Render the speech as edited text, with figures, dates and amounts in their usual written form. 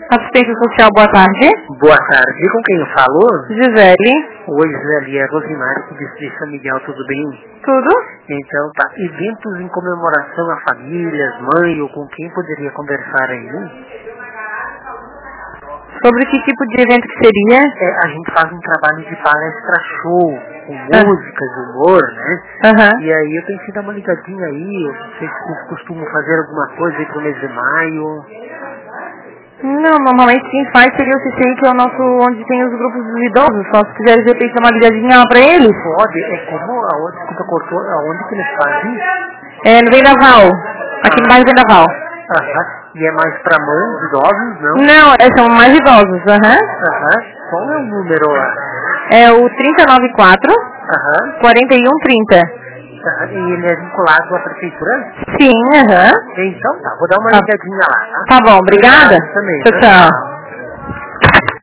Assistência social, boa tarde. Boa tarde, com quem eu falo? Gisele. Oi, Gisele, é Rosimar, do Distrito São Miguel, tudo bem? Tudo? Então, tá. Eventos em comemoração a famílias, mãe ou com quem poderia conversar aí? Sobre que tipo de evento que seria? A gente faz um trabalho de palestra show, com músicas, humor, né? E aí eu tenho que dar uma ligadinha aí, eu não sei se vocês costumam fazer alguma coisa aí pro mês de maio. Não, normalmente quem faz seria o CCI, que é o nosso, onde tem os grupos dos idosos. Só se quiser de repente dar uma ligadinha lá pra eles. Pode, como, aonde, desculpa, cortou, aonde que eles fazem? É no Vendaval, aqui no bairro Vendaval. E é mais pra mães, idosos, não? Não, são mais idosos, Qual é o número lá? É o 394 4130. E ele é vinculado à prefeitura? Sim, Então tá, vou dar uma ligadinha lá, tá? Tá bom, obrigada. Também. Tchau, tchau.